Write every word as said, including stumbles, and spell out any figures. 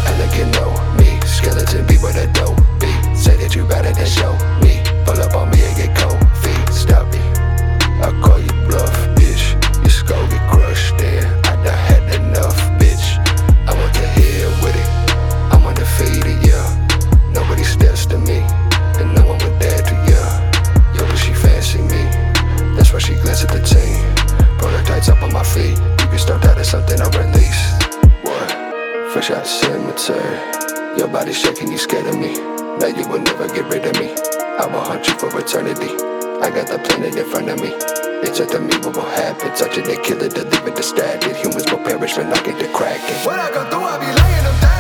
elegant, no me. Skeleton be what I don't be. Say that you better than show me. Pull up on me and get cold feet. Stop me, I call you bluff, bitch. Your skull get crushed, then I done had enough, bitch. I want to hear with it, I'm undefeated, yeah. Nobody steps to me, and no one would dare to, yeah. Yo, but she fancy me, that's why she glance at the team. Prototypes up on my feet, you can start that as something I release. What? Fresh out cemetery, your body shaking, you scared of me. Now you will never get rid of me, I will hunt you for eternity. I got the planet in front of me. It's up to me what will happen. Touching it, kill it, to leave it distracted. Humans will perish when I get to cracking. When I come through, I be laying them down.